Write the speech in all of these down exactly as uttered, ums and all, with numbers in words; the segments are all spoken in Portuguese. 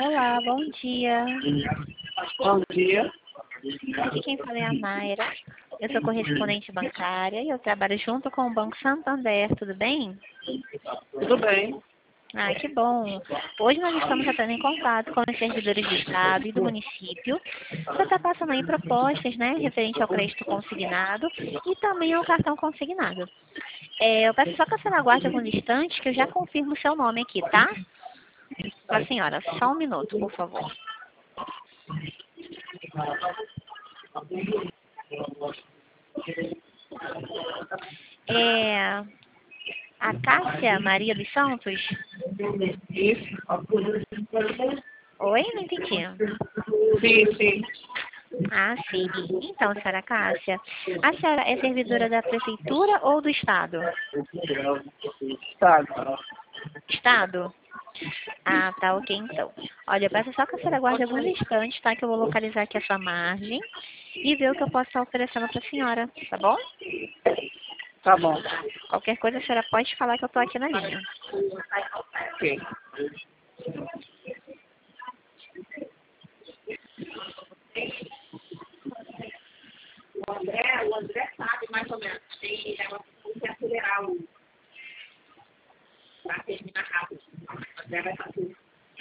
Olá, bom dia. Bom dia. Aqui quem fala é a Mayra. Eu sou correspondente bancária e eu trabalho junto com o Banco Santander, tudo bem? Tudo bem? Ah, que bom. Hoje nós estamos entrando em contato com os servidores do Estado e do município. Você está passando aí propostas, né, referente ao crédito consignado e também ao cartão consignado. É, eu peço só que a senhora aguarde alguns instantes que eu já confirmo o seu nome aqui, tá? A senhora, só um minuto, por favor. É a Cássia Maria dos Santos? Isso. Oi, não entendi. Sim, sim. Ah, sim. Então, senhora Cássia, a senhora é servidora da Prefeitura ou do Estado? Estado. Estado? Ah, tá, ok, então. Olha, eu peço só que a senhora aguarde alguns instantes, tá? Que eu vou localizar aqui a sua margem e ver o que eu posso estar oferecendo para a senhora, tá bom? Tá bom. Qualquer coisa a senhora pode falar que eu tô aqui na linha. Ok. O André, o André sabe mais ou menos. Tem, ela tem que acelerar o. Para terminar rápido. O André vai fazer.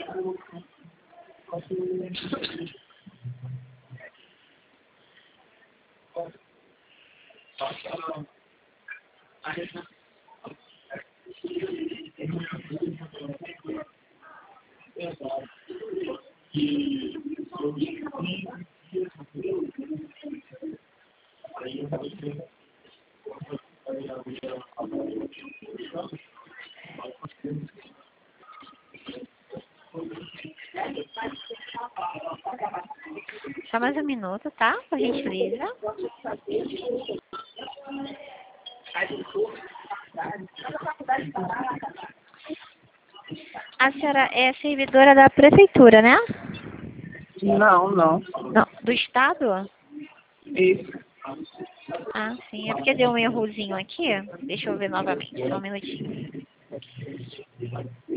Só mais um minuto, tá? Por gentileza. A senhora é servidora da Prefeitura, né? Não, não. Não, do Estado? Isso. Ah, sim. É porque deu um errozinho aqui. Deixa eu ver novamente, só um minutinho.